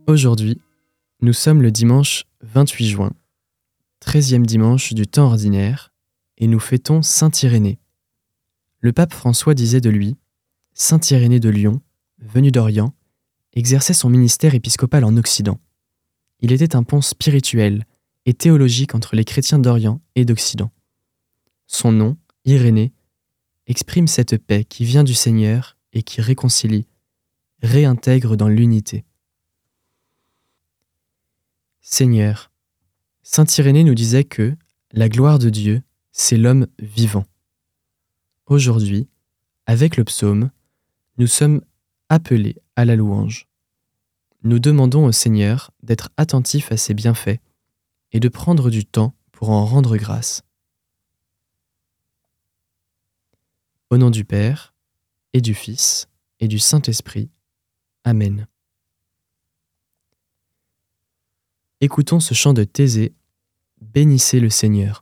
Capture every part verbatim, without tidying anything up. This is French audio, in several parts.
Aujourd'hui, nous sommes le dimanche vingt-huit juin, treizième dimanche du temps ordinaire, et nous fêtons saint Irénée. Le pape François disait de lui « Saint Irénée de Lyon, venu d'Orient, exerçait son ministère épiscopal en Occident. Il était un pont spirituel et théologique entre les chrétiens d'Orient et d'Occident. Son nom, Irénée, exprime cette paix qui vient du Seigneur et qui réconcilie, réintègre dans l'unité. Seigneur, saint Irénée nous disait que la gloire de Dieu, c'est l'homme vivant. Aujourd'hui, avec le psaume, nous sommes appelés à la louange. Nous demandons au Seigneur d'être attentif à ses bienfaits et de prendre du temps pour en rendre grâce. Au nom du Père, et du Fils, et du Saint-Esprit. Amen. Écoutons ce chant de Thésée, bénissez le Seigneur.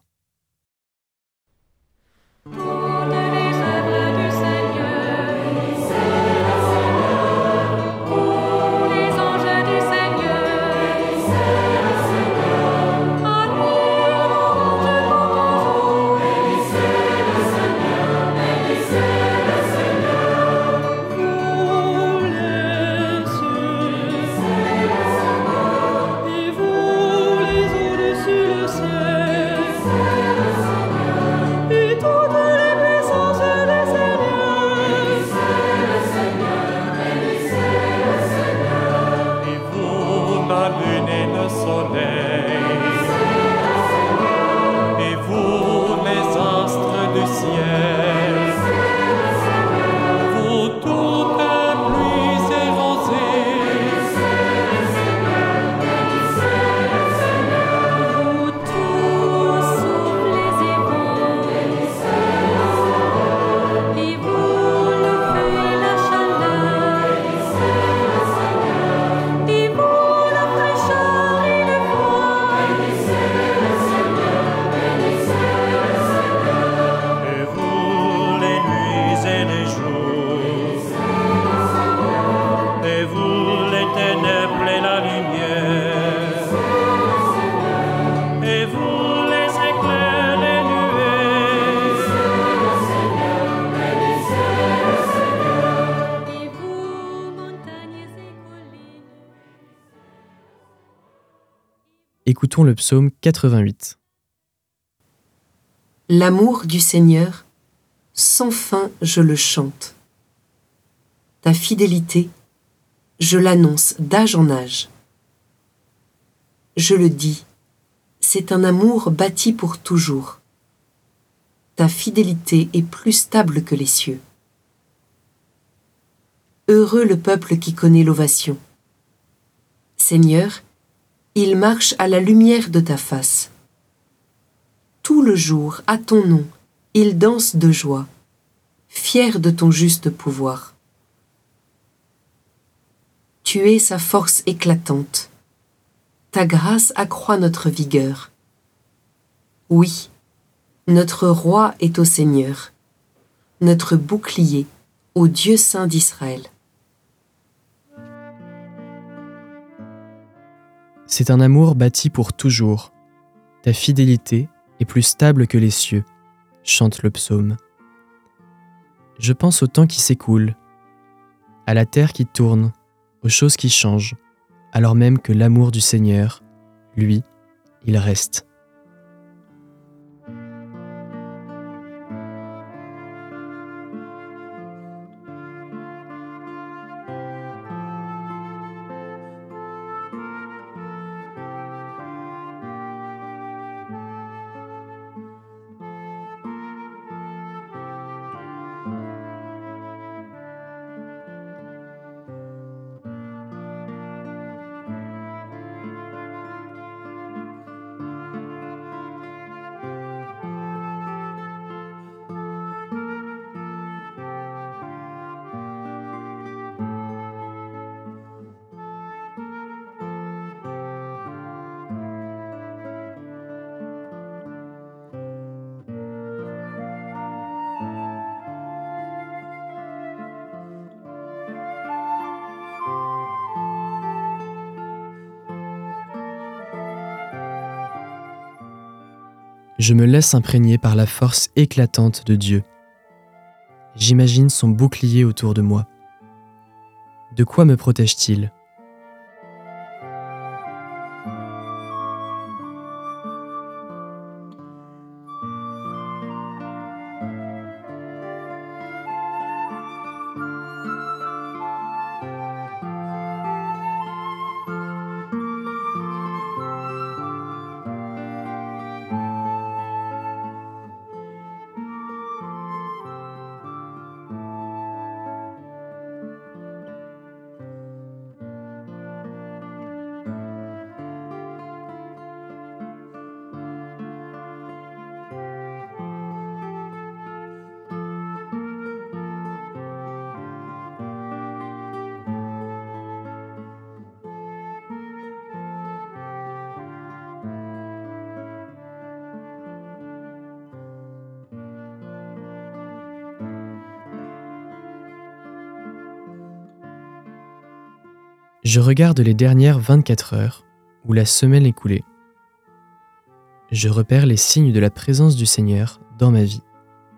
Écoutons le psaume quatre-vingt-huit. L'amour du Seigneur, sans fin je le chante. Ta fidélité, je l'annonce d'âge en âge. Je le dis, c'est un amour bâti pour toujours. Ta fidélité est plus stable que les cieux. Heureux le peuple qui connaît l'ovation. Seigneur, il marche à la lumière de ta face. Tout le jour, à ton nom, il danse de joie, fier de ton juste pouvoir. Tu es sa force éclatante. Ta grâce accroît notre vigueur. Oui, notre roi est au Seigneur, notre bouclier au Dieu saint d'Israël. C'est un amour bâti pour toujours. Ta fidélité est plus stable que les cieux, chante le psaume. Je pense au temps qui s'écoule, à la terre qui tourne, aux choses qui changent, alors même que l'amour du Seigneur, lui, il reste. Je me laisse imprégner par la force éclatante de Dieu. J'imagine son bouclier autour de moi. De quoi me protège-t-il ? Je regarde les dernières vingt-quatre heures ou la semaine écoulée. Je repère les signes de la présence du Seigneur dans ma vie.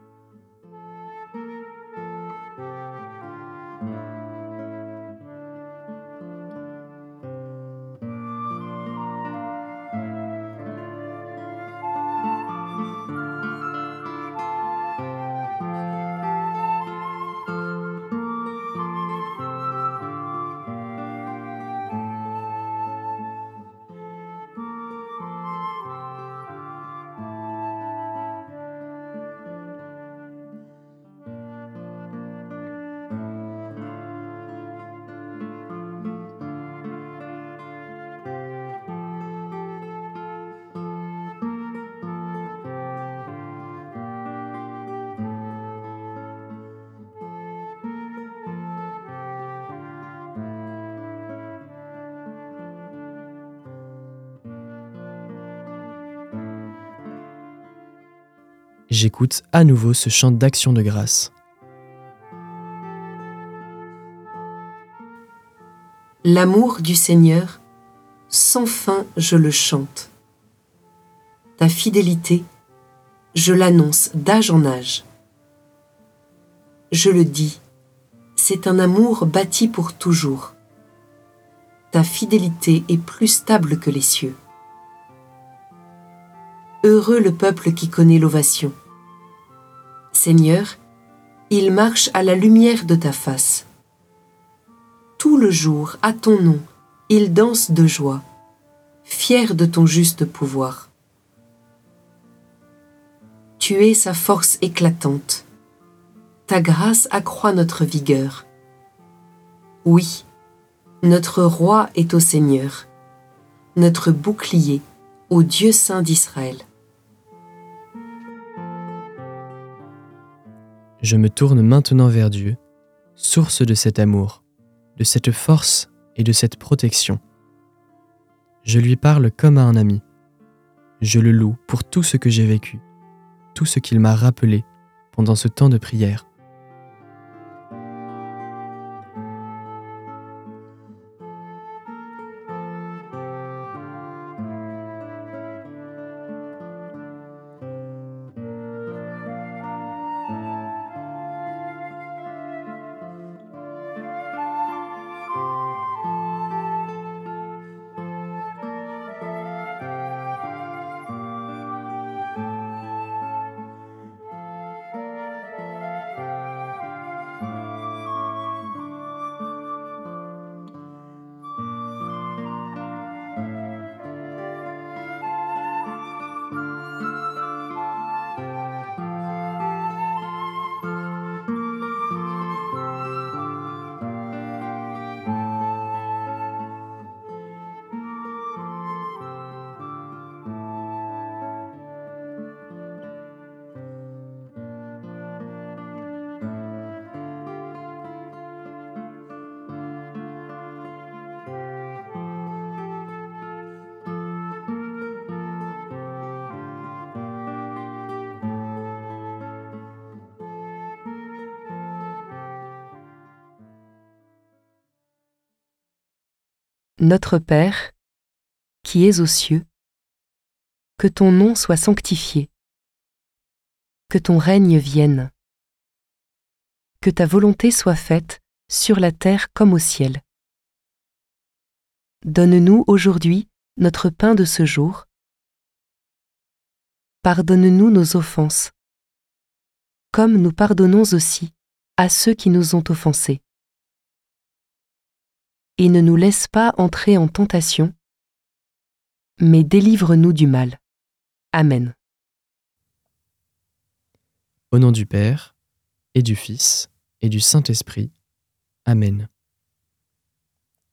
J'écoute à nouveau ce chant d'action de grâce. L'amour du Seigneur, sans fin je le chante. Ta fidélité, je l'annonce d'âge en âge. Je le dis, c'est un amour bâti pour toujours. Ta fidélité est plus stable que les cieux. Heureux le peuple qui connaît l'ovation. Seigneur, il marche à la lumière de ta face. Tout le jour, à ton nom, il danse de joie, fier de ton juste pouvoir. Tu es sa force éclatante. Ta grâce accroît notre vigueur. Oui, notre roi est au Seigneur, notre bouclier au Dieu saint d'Israël. Je me tourne maintenant vers Dieu, source de cet amour, de cette force et de cette protection. Je lui parle comme à un ami. Je le loue pour tout ce que j'ai vécu, tout ce qu'il m'a rappelé pendant ce temps de prière. Notre Père, qui es aux cieux, Que ton nom soit sanctifié. Que ton règne vienne. Que ta volonté soit faite sur la terre comme au ciel. Donne-nous aujourd'hui notre pain de ce jour. Pardonne-nous nos offenses, comme nous pardonnons aussi à ceux qui nous ont offensés. Et ne nous laisse pas entrer en tentation, mais délivre-nous du mal. Amen. Au nom du Père, et du Fils, et du Saint-Esprit. Amen.